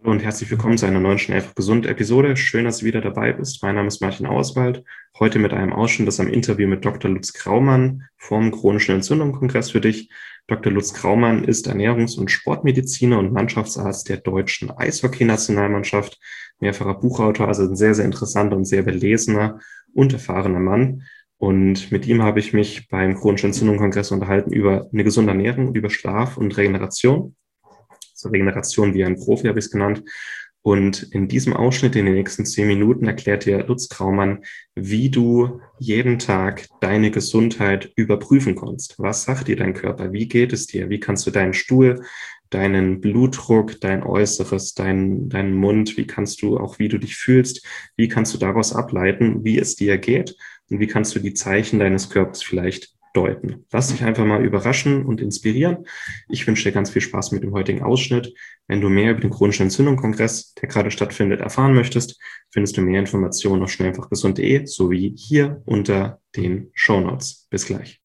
Hallo und herzlich willkommen zu einer neuen Schnell einfach gesund Episode. Schön, dass du wieder dabei bist. Mein Name ist Martin Auswald. Heute mit einem Ausschnitt aus einem Interview mit Dr. Lutz Graumann vom Chronischen Entzündungen-Kongress für dich. Dr. Lutz Graumann ist Ernährungs- und Sportmediziner und Mannschaftsarzt der deutschen Eishockeynationalmannschaft, mehrfacher Buchautor, also ein sehr, sehr interessanter und sehr belesener und erfahrener Mann. Und mit ihm habe ich mich beim Chronischen Entzündungen-Kongress unterhalten über eine gesunde Ernährung, über Schlaf und Regeneration. So Regeneration wie ein Profi habe ich es genannt. Und in diesem Ausschnitt in den nächsten 10 Minuten erklärt dir Lutz Graumann, wie du jeden Tag deine Gesundheit überprüfen kannst. Was sagt dir dein Körper? Wie geht es dir? Wie kannst du deinen Stuhl, deinen Blutdruck, dein Äußeres, deinen Mund, wie kannst du auch, wie du dich fühlst, wie kannst du daraus ableiten, wie es dir geht und wie kannst du die Zeichen deines Körpers vielleicht deuten. Lass dich einfach mal überraschen und inspirieren. Ich wünsche dir ganz viel Spaß mit dem heutigen Ausschnitt. Wenn du mehr über den Chronischen Entzündungen-Kongress, der gerade stattfindet, erfahren möchtest, findest du mehr Informationen auf schnelleinfachgesund.de sowie hier unter den Shownotes. Bis gleich.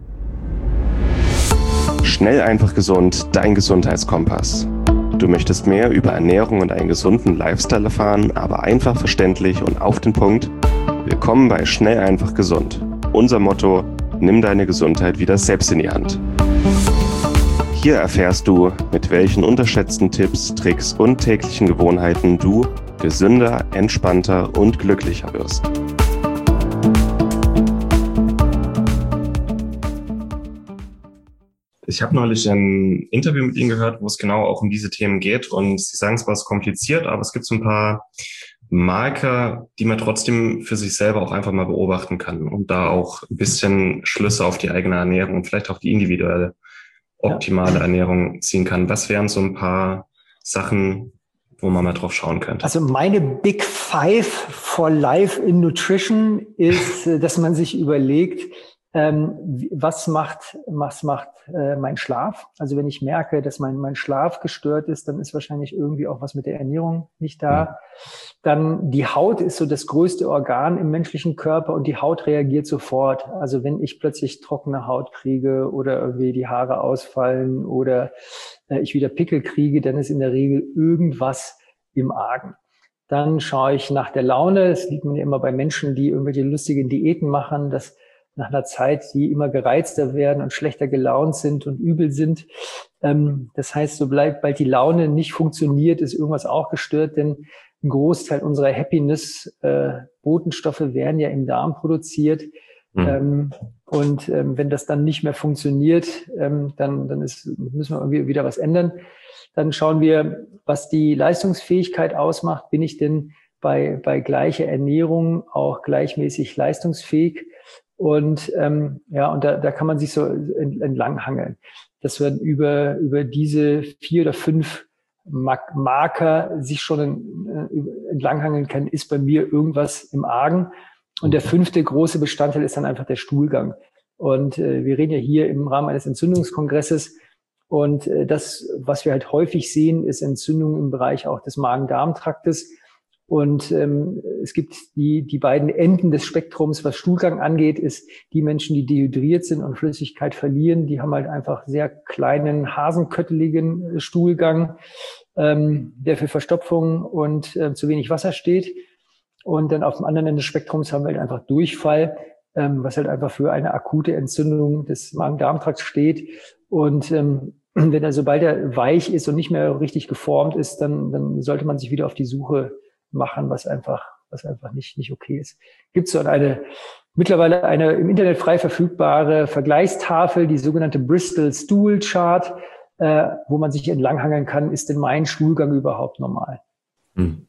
Schnell einfach gesund, dein Gesundheitskompass. Du möchtest mehr über Ernährung und einen gesunden Lifestyle erfahren, aber einfach verständlich und auf den Punkt? Willkommen bei Schnell einfach gesund. Unser Motto: Nimm deine Gesundheit wieder selbst in die Hand. Hier erfährst du, mit welchen unterschätzten Tipps, Tricks und täglichen Gewohnheiten du gesünder, entspannter und glücklicher wirst. Ich habe neulich ein Interview mit Ihnen gehört, wo es genau auch um diese Themen geht. Und Sie sagen zwar, es ist kompliziert, aber es gibt so ein paar Marker, die man trotzdem für sich selber auch einfach mal beobachten kann und da auch ein bisschen Schlüsse auf die eigene Ernährung und vielleicht auch die individuelle optimale Ernährung ziehen kann. Was wären so ein paar Sachen, wo man mal drauf schauen könnte? Also meine Big Five for Life in Nutrition ist, dass man sich überlegt, was macht mein Schlaf? Also wenn ich merke, dass mein Schlaf gestört ist, dann ist wahrscheinlich irgendwie auch was mit der Ernährung nicht da. Ja. Dann die Haut ist so das größte Organ im menschlichen Körper und die Haut reagiert sofort. Also wenn ich plötzlich trockene Haut kriege oder irgendwie die Haare ausfallen oder ich wieder Pickel kriege, dann ist in der Regel irgendwas im Argen. Dann schaue ich nach der Laune. Das sieht man ja immer bei Menschen, die irgendwelche lustigen Diäten machen, dass nach einer Zeit die immer gereizter werden und schlechter gelaunt sind und übel sind. Das heißt, sobald die Laune nicht funktioniert, ist irgendwas auch gestört, denn ein Großteil unserer Happiness-Botenstoffe werden ja im Darm produziert. Mhm. Wenn das dann nicht mehr funktioniert, dann müssen wir irgendwie wieder was ändern. Dann schauen wir, was die Leistungsfähigkeit ausmacht. Bin ich denn bei gleicher Ernährung auch gleichmäßig leistungsfähig? Und da kann man sich so entlanghangeln, dass man über diese 4 oder 5 Marker sich schon entlanghangeln kann, ist bei mir irgendwas im Argen. Und der 5. große Bestandteil ist dann einfach der Stuhlgang. Und wir reden ja hier im Rahmen eines Entzündungskongresses. Und das, was wir halt häufig sehen, ist Entzündung im Bereich auch des Magen-Darm-Traktes. Und es gibt die beiden Enden des Spektrums, was Stuhlgang angeht, ist die Menschen, die dehydriert sind und Flüssigkeit verlieren, die haben halt einfach sehr kleinen, hasenkötteligen Stuhlgang, der für Verstopfung und zu wenig Wasser steht. Und dann auf dem anderen Ende des Spektrums haben wir halt einfach Durchfall, was halt einfach für eine akute Entzündung des Magen-Darm-Trakts steht. Und sobald er weich ist und nicht mehr richtig geformt ist, dann sollte man sich wieder auf die Suche machen, was einfach nicht okay ist. Gibt es so mittlerweile eine im Internet frei verfügbare Vergleichstafel, die sogenannte Bristol Stool Chart, wo man sich entlanghangeln kann, ist denn mein Stuhlgang überhaupt normal? Und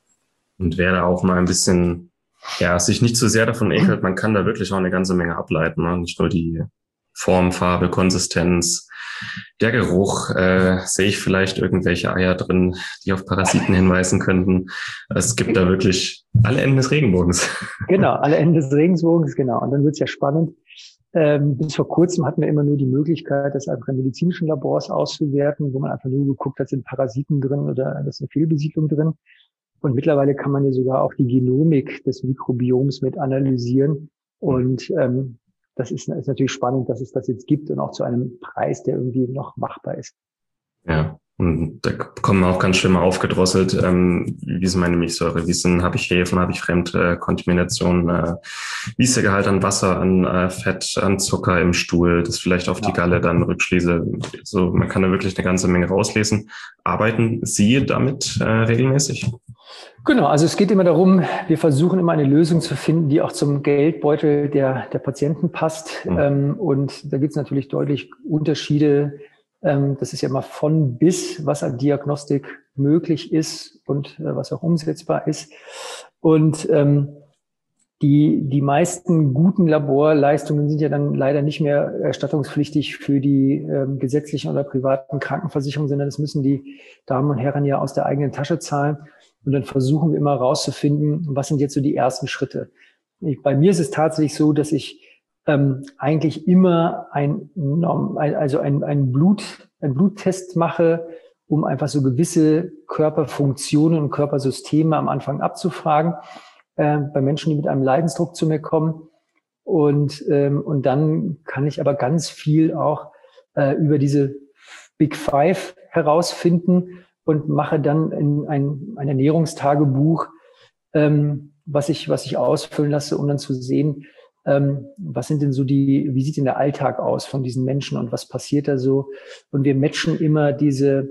wer da auch mal ein bisschen, sich nicht zu sehr davon ekelt, man kann da wirklich auch eine ganze Menge ableiten, ne? Nicht nur die Form, Farbe, Konsistenz, der Geruch, sehe ich vielleicht irgendwelche Eier drin, die auf Parasiten hinweisen könnten. Es gibt da wirklich alle Enden des Regenbogens. Genau, alle Enden des Regenbogens, genau. Und dann wird es ja spannend. Bis vor kurzem hatten wir immer nur die Möglichkeit, das einfach in medizinischen Labors auszuwerten, wo man einfach nur geguckt hat, sind Parasiten drin oder ist eine Fehlbesiedlung drin. Und mittlerweile kann man ja sogar auch die Genomik des Mikrobioms mit analysieren. Und das ist natürlich spannend, dass es das jetzt gibt und auch zu einem Preis, der irgendwie noch machbar ist. Ja, Und da kommen auch ganz schön mal aufgedrosselt, wie ist meine Milchsäure, habe ich Hefen, habe ich Fremdkontamination, wie ist der Gehalt an Wasser, an Fett, an Zucker im Stuhl, das vielleicht auf die Galle dann rückschließe. So, man kann da wirklich eine ganze Menge rauslesen. Arbeiten Sie damit regelmäßig? Genau, also es geht immer darum, wir versuchen immer eine Lösung zu finden, die auch zum Geldbeutel der Patienten passt. Und da gibt es natürlich deutlich Unterschiede. Das ist ja mal von bis, was an Diagnostik möglich ist und was auch umsetzbar ist. Und die meisten guten Laborleistungen sind ja dann leider nicht mehr erstattungspflichtig für die gesetzlichen oder privaten Krankenversicherungen, sondern das müssen die Damen und Herren ja aus der eigenen Tasche zahlen. Und dann versuchen wir immer herauszufinden, was sind jetzt so die ersten Schritte. Bei mir ist es tatsächlich so, dass ich eigentlich immer einen Bluttest mache, um einfach so gewisse Körperfunktionen und Körpersysteme am Anfang abzufragen, bei Menschen, die mit einem Leidensdruck zu mir kommen. Und dann kann ich aber ganz viel auch über diese Big Five herausfinden und mache dann ein Ernährungstagebuch, was ich ausfüllen lasse, um dann zu sehen, was sind denn so wie sieht denn der Alltag aus von diesen Menschen und was passiert da so? Und wir matchen immer diese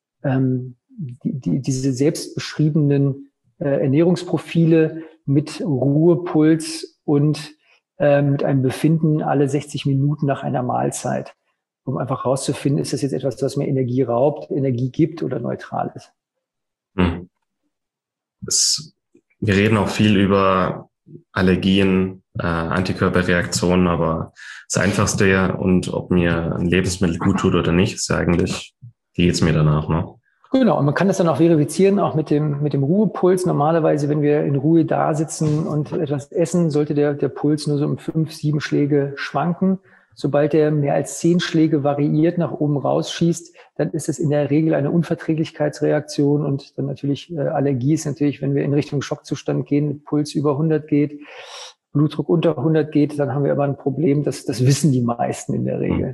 selbst beschriebenen Ernährungsprofile mit Ruhepuls und mit einem Befinden alle 60 Minuten nach einer Mahlzeit, um einfach herauszufinden, ist das jetzt etwas, was mir Energie raubt, Energie gibt oder neutral ist. Wir reden auch viel über Allergien, Antikörperreaktionen, aber das Einfachste und ob mir ein Lebensmittel gut tut oder nicht, ist ja eigentlich, wie geht's mir danach, ne? Genau, und man kann das dann auch verifizieren, auch mit dem Ruhepuls. Normalerweise, wenn wir in Ruhe da sitzen und etwas essen, sollte der Puls nur so um 5, 7 Schläge schwanken. Sobald er mehr als 10 Schläge variiert, nach oben rausschießt, dann ist es in der Regel eine Unverträglichkeitsreaktion und dann natürlich Allergie ist natürlich, wenn wir in Richtung Schockzustand gehen, Puls über 100 geht, Blutdruck unter 100 geht, dann haben wir aber ein Problem, das wissen die meisten in der Regel.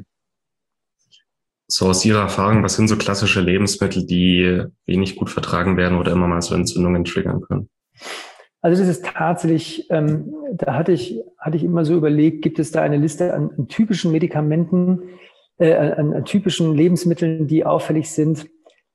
So aus Ihrer Erfahrung, was sind so klassische Lebensmittel, die wenig gut vertragen werden oder immer mal so Entzündungen triggern können? Also das ist tatsächlich, da hatte ich immer so überlegt, gibt es da eine Liste an typischen Medikamenten, an typischen Lebensmitteln, die auffällig sind,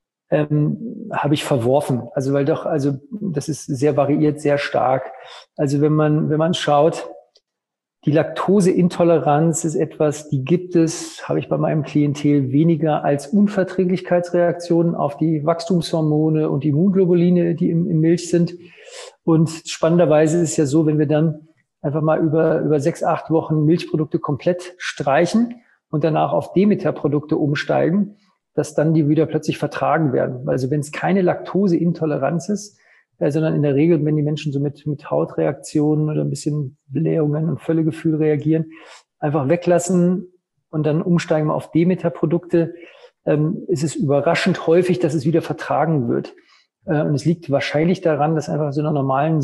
habe ich verworfen. Also das ist sehr variiert, sehr stark. Also wenn man schaut, die Laktoseintoleranz ist etwas, die gibt es, habe ich bei meinem Klientel weniger als Unverträglichkeitsreaktionen auf die Wachstumshormone und die Immunglobuline, die im Milch sind. Und spannenderweise ist es ja so, wenn wir dann einfach mal über 6, 8 Wochen Milchprodukte komplett streichen und danach auf Demeter-Produkte umsteigen, dass dann die wieder plötzlich vertragen werden. Also wenn es keine Laktoseintoleranz ist, sondern in der Regel, wenn die Menschen so mit Hautreaktionen oder ein bisschen Blähungen und Völlegefühl reagieren, einfach weglassen und dann umsteigen wir auf Demeter-Produkte, ist es überraschend häufig, dass es wieder vertragen wird. Und es liegt wahrscheinlich daran, dass einfach so einer normalen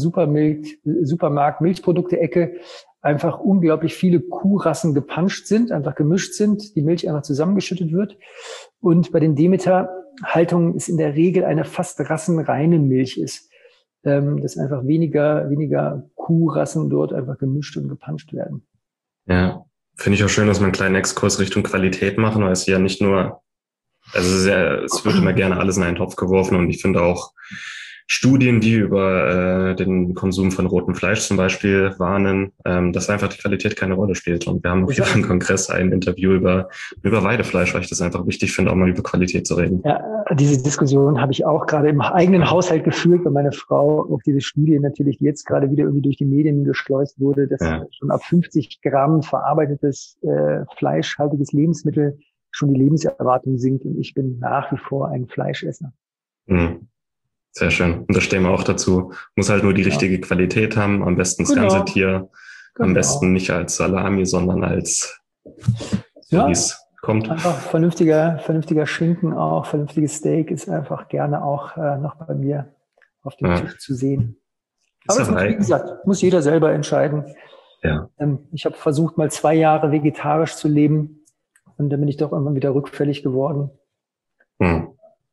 Supermarkt-Milchprodukte-Ecke einfach unglaublich viele Kuhrassen gepanscht sind, einfach gemischt sind, die Milch einfach zusammengeschüttet wird. Und bei den Demeter-Haltungen ist in der Regel eine fast rassenreine Milch ist. Dass einfach weniger Kuhrassen dort einfach gemischt und gepanscht werden. Ja, finde ich auch schön, dass wir einen kleinen Exkurs Richtung Qualität machen, weil es ja nicht nur, also es wird immer gerne alles in einen Topf geworfen und ich finde auch Studien, die über den Konsum von rotem Fleisch zum Beispiel warnen, dass einfach die Qualität keine Rolle spielt. Und wir haben auch hier im Kongress ein Interview über Weidefleisch, weil ich das einfach wichtig finde, auch mal über Qualität zu reden. Ja, diese Diskussion habe ich auch gerade im eigenen Haushalt geführt, weil meine Frau auch diese Studie natürlich jetzt gerade wieder irgendwie durch die Medien geschleust wurde, dass schon ab 50 Gramm verarbeitetes fleischhaltiges Lebensmittel schon die Lebenserwartung sinkt. Und ich bin nach wie vor ein Fleischesser. Mhm. Sehr schön. Und da stehen wir auch dazu. Muss halt nur die richtige Qualität haben. Am besten das ganze Tier. Am besten nicht als Salami, sondern als wie es kommt. Einfach vernünftiger Schinken auch, vernünftiges Steak ist einfach gerne auch noch bei mir auf dem Tisch zu sehen. Aber das muss, wie gesagt, muss jeder selber entscheiden. Ja. Ich habe versucht, mal 2 Jahre vegetarisch zu leben und dann bin ich doch irgendwann wieder rückfällig geworden.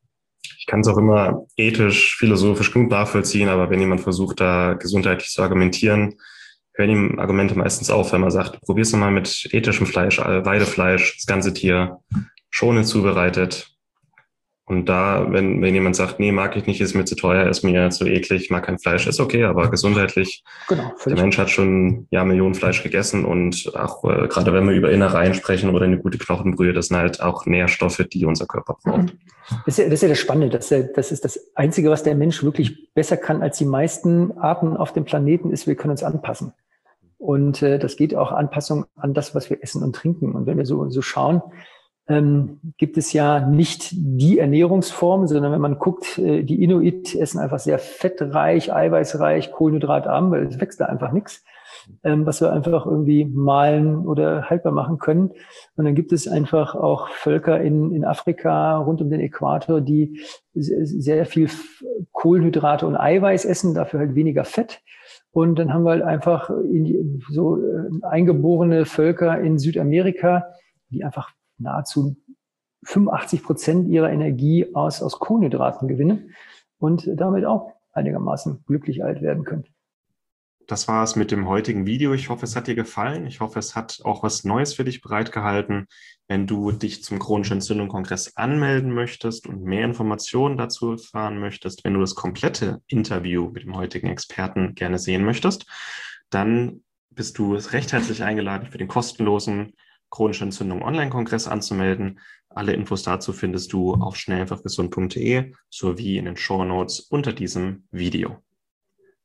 Ich kann es auch immer ethisch, philosophisch gut nachvollziehen, aber wenn jemand versucht, da gesundheitlich zu argumentieren, hören ihm Argumente meistens auf, wenn man sagt, probier's doch mal mit ethischem Fleisch, Weidefleisch, das ganze Tier, schonend zubereitet. Und da, wenn jemand sagt, nee, mag ich nicht, ist mir zu teuer, ist mir zu eklig, mag kein Fleisch, ist okay, aber gesundheitlich, Genau, der Mensch hat schon Millionen Fleisch gegessen und auch gerade wenn wir über Innereien sprechen oder eine gute Knochenbrühe, das sind halt auch Nährstoffe, die unser Körper braucht. Das ist ja das Spannende. Das ist das Einzige, was der Mensch wirklich besser kann als die meisten Arten auf dem Planeten, ist, wir können uns anpassen. Und das geht auch Anpassung an das, was wir essen und trinken. Und wenn wir so schauen, gibt es ja nicht die Ernährungsform, sondern wenn man guckt, die Inuit essen einfach sehr fettreich, eiweißreich, kohlenhydratarm, weil es wächst da einfach nichts, was wir einfach irgendwie mahlen oder haltbar machen können. Und dann gibt es einfach auch Völker in Afrika rund um den Äquator, die sehr viel Kohlenhydrate und Eiweiß essen, dafür halt weniger Fett. Und dann haben wir halt einfach eingeborene Völker in Südamerika, die einfach nahezu 85% ihrer Energie aus Kohlenhydraten gewinnen und damit auch einigermaßen glücklich alt werden können. Das war es mit dem heutigen Video. Ich hoffe, es hat dir gefallen. Ich hoffe, es hat auch was Neues für dich bereitgehalten. Wenn du dich zum Chronischen Entzündung-Kongress anmelden möchtest und mehr Informationen dazu erfahren möchtest, wenn du das komplette Interview mit dem heutigen Experten gerne sehen möchtest, dann bist du recht herzlich eingeladen, für den kostenlosen Chronische Entzündung Online-Kongress anzumelden. Alle Infos dazu findest du auf schnelleinfachgesund.de sowie in den Shownotes unter diesem Video.